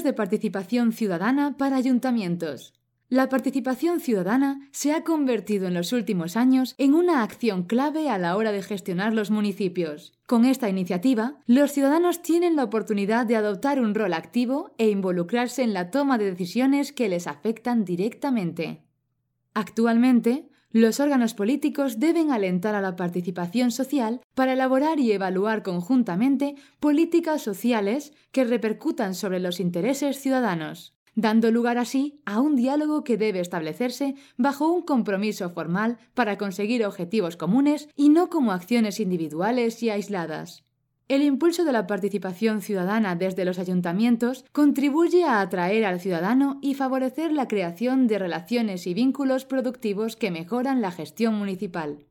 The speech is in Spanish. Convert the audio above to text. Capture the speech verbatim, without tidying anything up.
Medidas de participación ciudadana para ayuntamientos. La participación ciudadana se ha convertido en los últimos años en una acción clave a la hora de gestionar los municipios. Con esta iniciativa, los ciudadanos tienen la oportunidad de adoptar un rol activo e involucrarse en la toma de decisiones que les afectan directamente. Actualmente, los órganos políticos deben alentar a la participación social para elaborar y evaluar conjuntamente políticas sociales que repercutan sobre los intereses ciudadanos, dando lugar así a un diálogo que debe establecerse bajo un compromiso formal para conseguir objetivos comunes y no como acciones individuales y aisladas. El impulso de la participación ciudadana desde los ayuntamientos contribuye a atraer al ciudadano y favorecer la creación de relaciones y vínculos productivos que mejoran la gestión municipal.